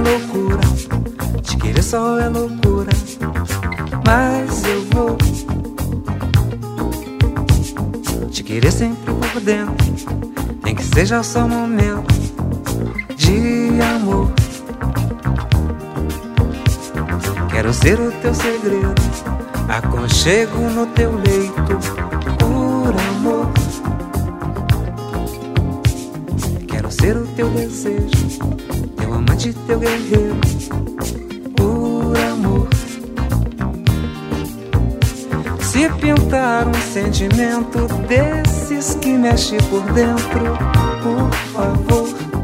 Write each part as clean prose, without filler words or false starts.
loucura. Te querer só é loucura. Mas eu vou te querer sempre por dentro, nem que seja só um momento de amor. Quero ser o teu segredo, aconchego no teu leito, por amor. Quero ser o teu desejo, teu amante, teu guerreiro, por amor. Se pintar um sentimento desses que mexe por dentro, por favor,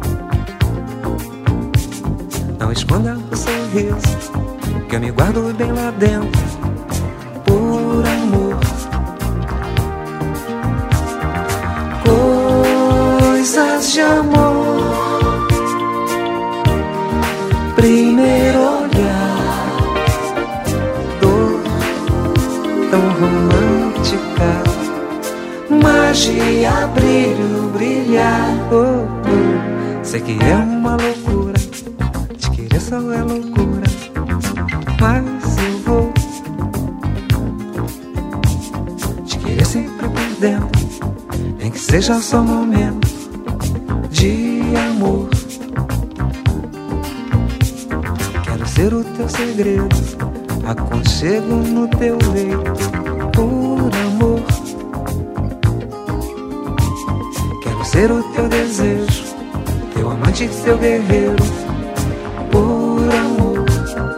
não esconda o sorriso, que eu me guardo bem lá dentro, por amor. Coisas de amor, primeiro olhar, dor tão romântica, magia, brilho, brilhar. Oh, oh. Sei que é uma loucura, te querer só é loucura, mas eu vou te querer sempre por dentro, nem que seja só um momento de amor. Quero ser o teu segredo, aconchego no teu leito, por amor. Quero ser o teu desejo, teu amante, teu guerreiro, por amor.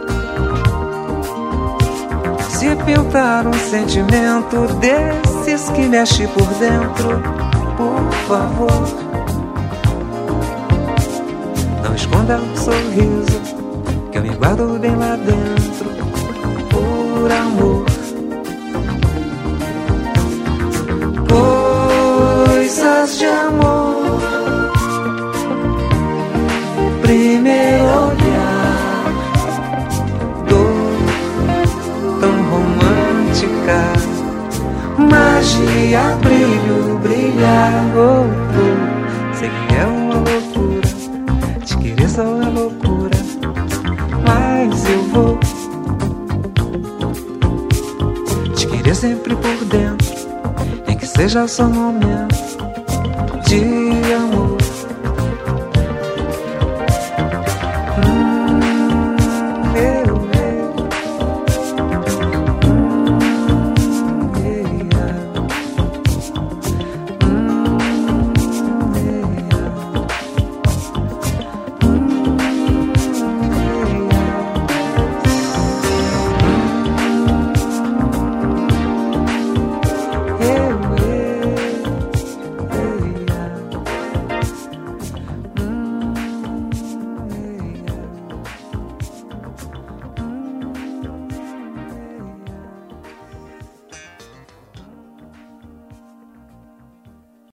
Se pintar um sentimento desses que mexe por dentro, por favor, não esconda o sorriso, que eu me guardo bem lá dentro, por amor. Coisas de amor, primeiro olhar, dor tão romântica, magia, brilho, brilhar. Oh, oh. Sei que é uma loucura, te querer só é loucura, mas eu vou te querer sempre por dentro, nem que seja só um momento de amor.